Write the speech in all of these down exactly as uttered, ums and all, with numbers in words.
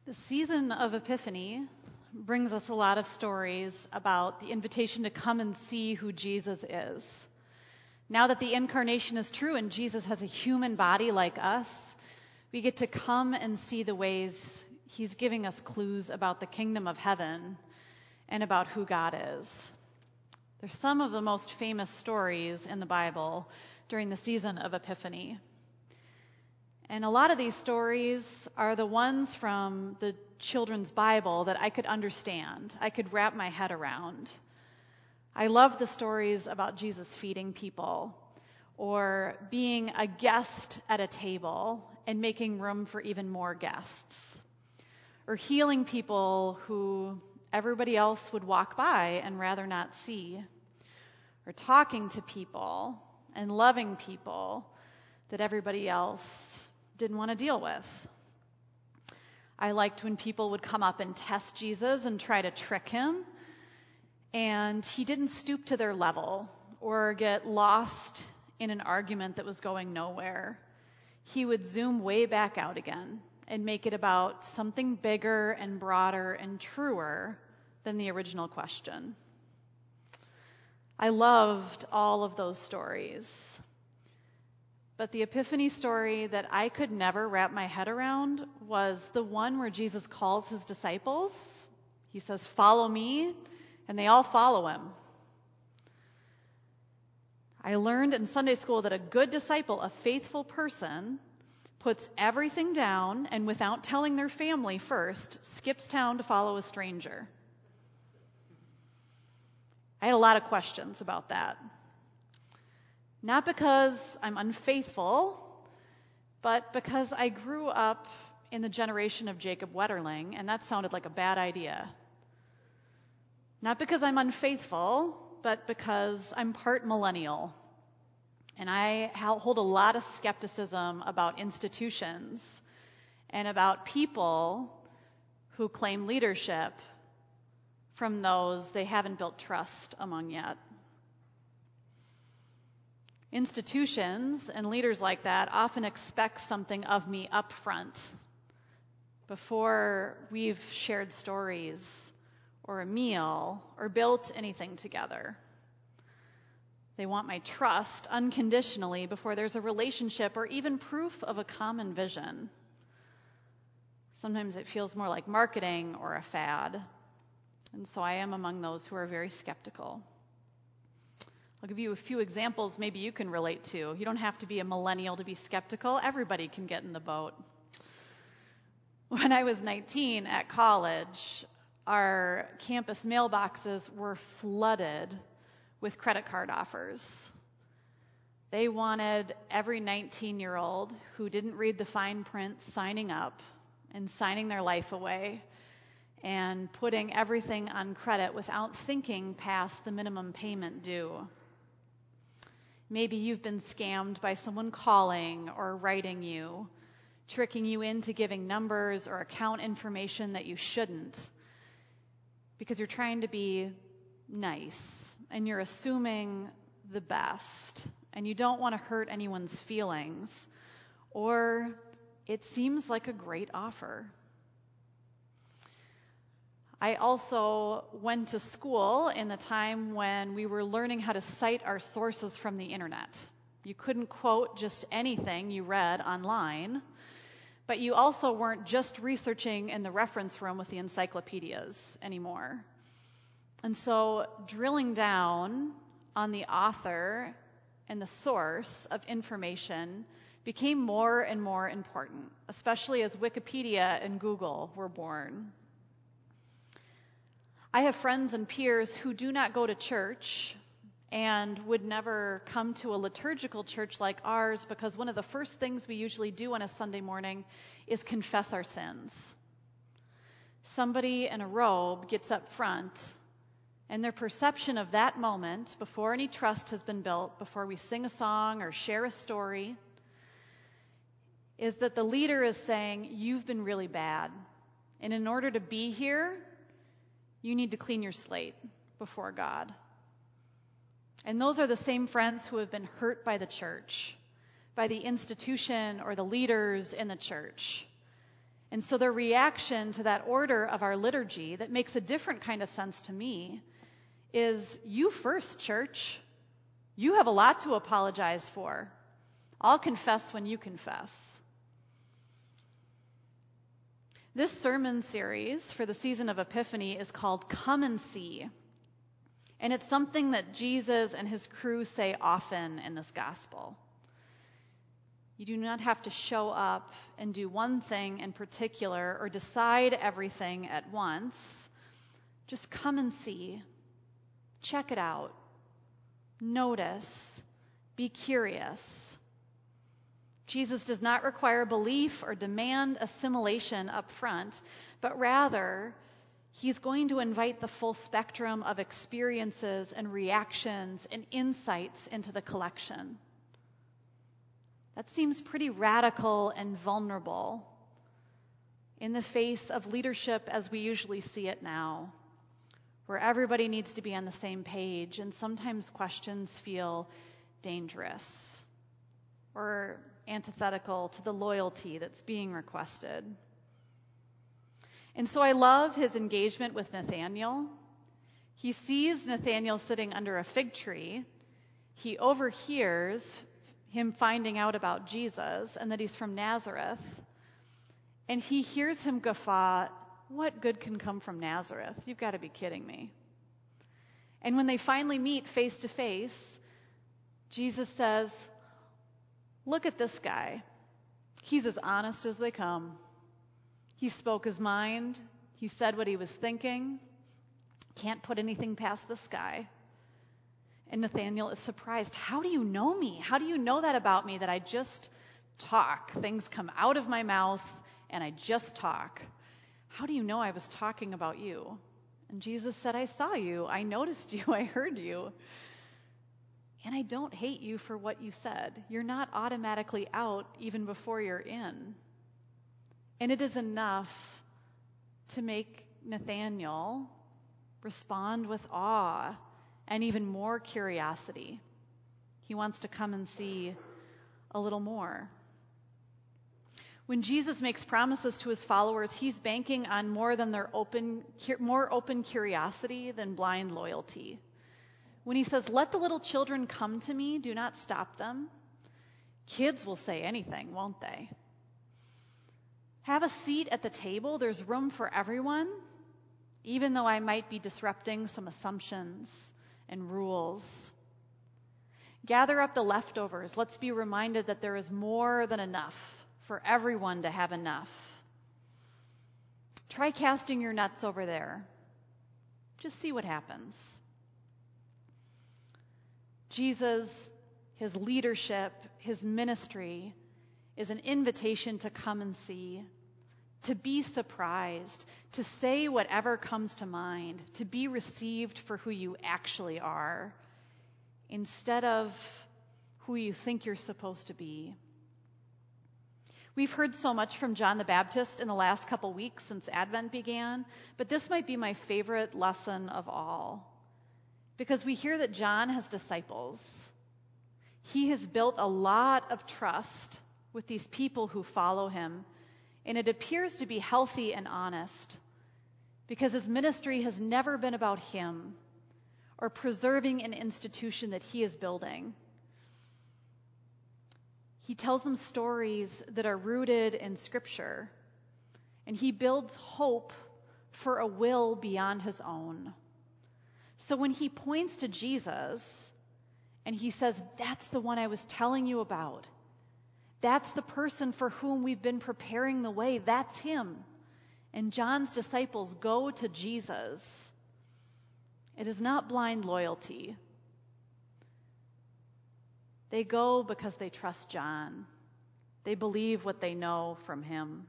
The season of Epiphany brings us a lot of stories about the invitation to come and see who Jesus is. Now that the incarnation is true and Jesus has a human body like us, we get to come and see the ways he's giving us clues about the kingdom of heaven and about who God is. They're some of the most famous stories in the Bible during the season of Epiphany. And a lot of these stories are the ones from the children's Bible that I could understand, I could wrap my head around. I love the stories about Jesus feeding people, or being a guest at a table and making room for even more guests, or healing people who everybody else would walk by and rather not see, or talking to people and loving people that everybody else didn't want to deal with. I liked when people would come up and test Jesus and try to trick him, and he didn't stoop to their level or get lost in an argument that was going nowhere. He would zoom way back out again and make it about something bigger and broader and truer than the original question. I loved all of those stories. But the Epiphany story that I could never wrap my head around was the one where Jesus calls his disciples. He says, "Follow me," and they all follow him. I learned in Sunday school that a good disciple, a faithful person, puts everything down and without telling their family first, skips town to follow a stranger. I had a lot of questions about that. Not because I'm unfaithful, but because I grew up in the generation of Jacob Wetterling, and that sounded like a bad idea. Not because I'm unfaithful, but because I'm part millennial. And I hold a lot of skepticism about institutions and about people who claim leadership from those they haven't built trust among yet. Institutions and leaders like that often expect something of me up front before we've shared stories or a meal or built anything together. They want my trust unconditionally before there's a relationship or even proof of a common vision. Sometimes it feels more like marketing or a fad, and so I am among those who are very skeptical. I'll give you a few examples maybe you can relate to. You don't have to be a millennial to be skeptical. Everybody can get in the boat. When I was nineteen at college, our campus mailboxes were flooded with credit card offers. They wanted every nineteen-year-old who didn't read the fine print signing up and signing their life away and putting everything on credit without thinking past the minimum payment due. Maybe you've been scammed by someone calling or writing you, tricking you into giving numbers or account information that you shouldn't, because you're trying to be nice and you're assuming the best and you don't want to hurt anyone's feelings, or it seems like a great offer. I also went to school in the time when we were learning how to cite our sources from the internet. You couldn't quote just anything you read online, but you also weren't just researching in the reference room with the encyclopedias anymore. And so drilling down on the author and the source of information became more and more important, especially as Wikipedia and Google were born. I have friends and peers who do not go to church and would never come to a liturgical church like ours because one of the first things we usually do on a Sunday morning is confess our sins. Somebody in a robe gets up front, and their perception of that moment, before any trust has been built, before we sing a song or share a story, is that the leader is saying, "You've been really bad, and in order to be here, you need to clean your slate before God." And those are the same friends who have been hurt by the church, by the institution or the leaders in the church. And so their reaction to that order of our liturgy that makes a different kind of sense to me is, you first, church. You have a lot to apologize for. I'll confess when you confess. This sermon series for the season of Epiphany is called Come and See. And it's something that Jesus and his crew say often in this gospel. You do not have to show up and do one thing in particular or decide everything at once. Just come and see. Check it out. Notice. Be curious. Jesus does not require belief or demand assimilation up front, but rather, he's going to invite the full spectrum of experiences and reactions and insights into the collection. That seems pretty radical and vulnerable in the face of leadership as we usually see it now, where everybody needs to be on the same page, and sometimes questions feel dangerous or antithetical to the loyalty that's being requested. And so I love his engagement with Nathanael. He sees Nathanael sitting under a fig tree. He overhears him finding out about Jesus and that he's from Nazareth. And he hears him guffaw, "What good can come from Nazareth? You've got to be kidding me." And when they finally meet face to face, Jesus says, "Look at this guy. He's as honest as they come. He spoke his mind. He said what he was thinking. Can't put anything past this guy." And Nathanael is surprised. "How do you know me? How do you know that about me, that I just talk? Things come out of my mouth and I just talk. How do you know I was talking about you?" And Jesus said, "I saw you. I noticed you. I heard you. And I don't hate you for what you said. You're not automatically out even before you're in." And it is enough to make Nathanael respond with awe and even more curiosity. He wants to come and see a little more. When Jesus makes promises to his followers, he's banking on more than their open, more open curiosity than blind loyalty. When he says, "Let the little children come to me, do not stop them," kids will say anything, won't they? Have a seat at the table. There's room for everyone, even though I might be disrupting some assumptions and rules. Gather up the leftovers. Let's be reminded that there is more than enough for everyone to have enough. Try casting your nets over there. Just see what happens. Jesus, his leadership, his ministry is an invitation to come and see, to be surprised, to say whatever comes to mind, to be received for who you actually are, instead of who you think you're supposed to be. We've heard so much from John the Baptist in the last couple weeks since Advent began, but this might be my favorite lesson of all, because we hear that John has disciples. He has built a lot of trust with these people who follow him, and it appears to be healthy and honest, because his ministry has never been about him or preserving an institution that he is building. He tells them stories that are rooted in Scripture, and he builds hope for a will beyond his own. So when he points to Jesus and he says, "That's the one I was telling you about. That's the person for whom we've been preparing the way. That's him." And John's disciples go to Jesus. It is not blind loyalty. They go because they trust John. They believe what they know from him.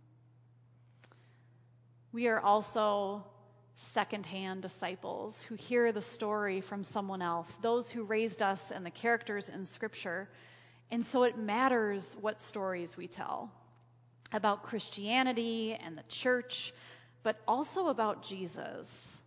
We are also secondhand disciples who hear the story from someone else, those who raised us and the characters in Scripture. And so it matters what stories we tell about Christianity and the church, but also about Jesus.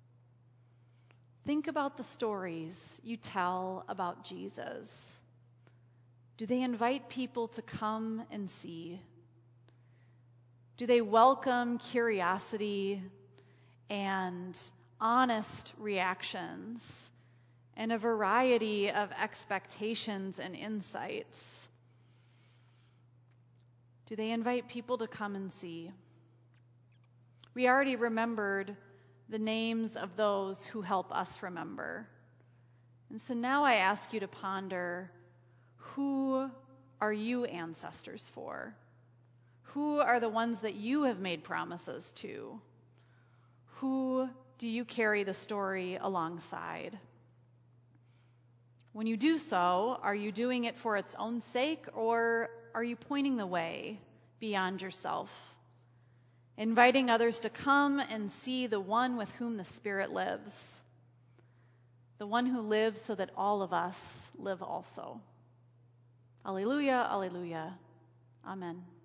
Think about the stories you tell about Jesus. Do they invite people to come and see? Do they welcome curiosity and honest reactions and a variety of expectations and insights? Do they invite people to come and see? We already remembered the names of those who help us remember. And so now I ask you to ponder, who are you ancestors for? Who are the ones that you have made promises to? Who do you carry the story alongside? When you do so, are you doing it for its own sake, or are you pointing the way beyond yourself, inviting others to come and see the one with whom the Spirit lives, the one who lives so that all of us live also? Alleluia, alleluia. Amen.